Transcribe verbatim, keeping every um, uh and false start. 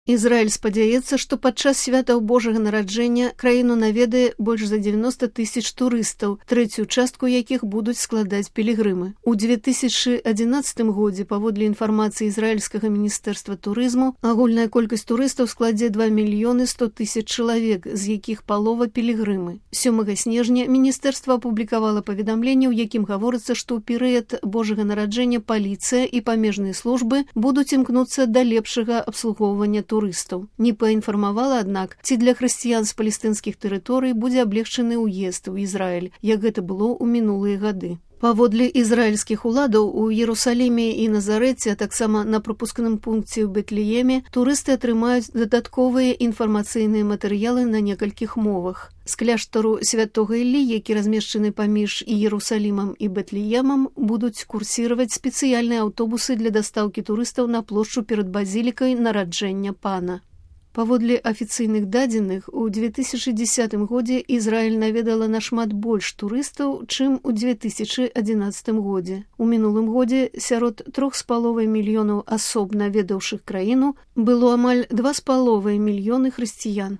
Ізраіль спадзяецца, што падчас святаў Божага нараджэння краіну наведае больш за дзевяноста тысяч турыстаў, трэцюю частку якіх будуць складаць пілігрымы. У две тысячы адзінаццатым годзе, паводле інфармацыі ізраільскага міністэрства турызму, агульная колькасць турыстаў складзе два мільёны сто тысяч чалавек, з якіх палова пілігрымы. сёмага снежня міністэрства апублікавала паведамленне, у якім гаворыцца, што ў перыяд Божага нараджэння паліцыя і памежныя службы будуць імкнуцца да лепшага абслугоўвання турыстаў. Не паінфармавала, аднак, ці для хрысціян з палестынскіх тэрыторый будзе аблегчаны ўезд у Ізраіль, як гэта было ў мінулыя гады. Паводле ізраільскіх уладаў у Іерусаліме і Назарэце, а таксама на прапускным пункце ў Бетлееме, турысты атрымаюць дадатковыя інфармацыйныя матэрыялы на некалькіх мовах. З кляштару святога Іллі, які размешчаны паміж Іерусалімам і Бетлеемам, будуць курсіраваць спецыяльныя аўтобусы для дастаўкі турыстаў на плошчу перад базілікай нараджэння Пана. Паводле афіцыйных дадзеных, у две тысячы дзесятым годзе Ізраіль наведала нашмат больш турыстаў, чым у две тысячы адзінаццатым годзе. У мінулым годзе сярод трох з паловай мільёнаў асоб, наведаўшых краіну, было амаль два з паловай мільёны хрысціян.